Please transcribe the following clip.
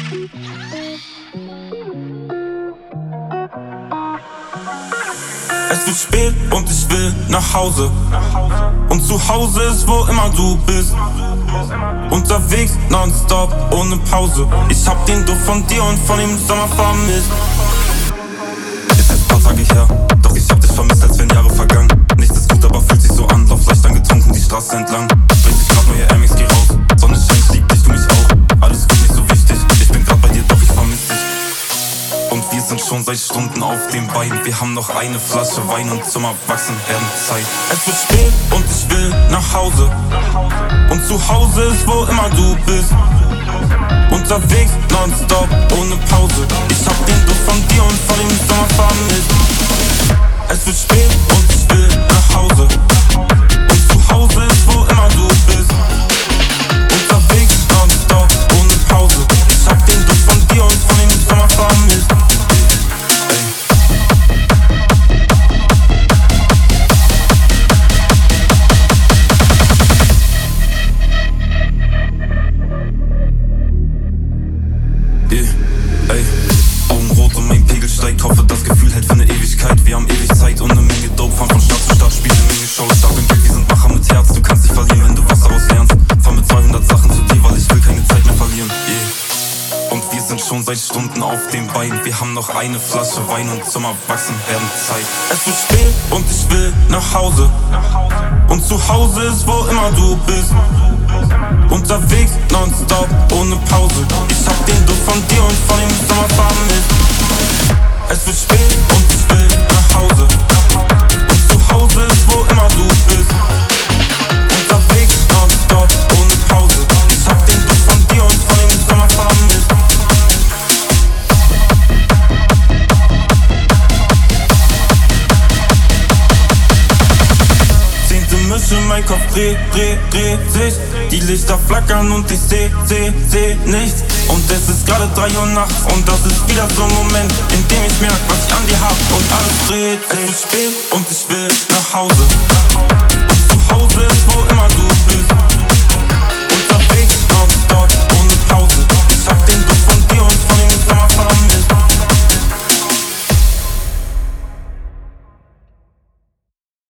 Es wird spät und ich will nach Hause. Und zu Hause ist, wo immer du bist. Unterwegs, nonstop, ohne Pause. Ich hab den Duft von dir und von dem Sommer vermisst. Ist ein paar Tage her, doch ich hab dich vermisst, als wären Jahre vergangen. Nichts ist gut, aber fühlt sich so an. Lauf leicht angetrunken die Straße entlang. 30 Grad, neue Air Max, geh raus. Sonne scheint, ich lieb dich, du mich auch. Alles gut, nicht so wichtig. Ich bin grad bei dir, doch ich vermiss dich. Und wir sind schon seit Stunden auf dem Bein. Wir haben noch eine Flasche Wein und zum Erwachsenwerden Zeit. Es wird spät und ich will nach Hause. Und zu Hause ist, wo immer du bist. Unterwegs, nonstop, ohne Pause. Ich hab den Duft von dir und von dem Sommer vermisst. Es wird spät und ich will nach Hause. Und zu Hause ist, wo immer du bist. Unterwegs, nonstop, ohne Pause. Ich hab den Duft von dir und von dem Sommer vermisst. Augenrot und mein Pegel steigt. Hoffe, das Gefühl hält für eine Ewigkeit. Wir haben ewig Zeit und eine Menge Dope. Fahren von Stadt zu Stadt, spielen eine Menge Shows. Stark im Bild, wir sind Macher mit Herz. Du kannst dich verlieren, wenn du was daraus lernst. Fahr mit 200 Sachen zu dir, weil ich will keine Zeit mehr verlieren. Und wir sind schon seit Stunden auf dem Bein. Wir haben noch eine Flasche Wein und zum Erwachsenwerden Zeit. Es wird spät und ich will nach Hause. Und zu Hause ist, wo immer du bist. Unterwegs, nonstop, ohne Pause. Ich hab den Duft von dir und von dem Sommer vermisst. Es wird spät und ich will nach Hause. Und zu Hause ist, wo immer du bist. Unterwegs, nonstop, ohne Pause. Ich hab den Duft von dir und von dem Sommer vermisst. Mische, mein Kopf dreht sich. Die Lichter flackern und ich seh nichts. Und es ist gerade 3 Uhr nachts und das ist wieder so ein Moment, in dem ich merk, was ich an dir hab und alles dreht sich. Es ist spät und ich will nach Hause.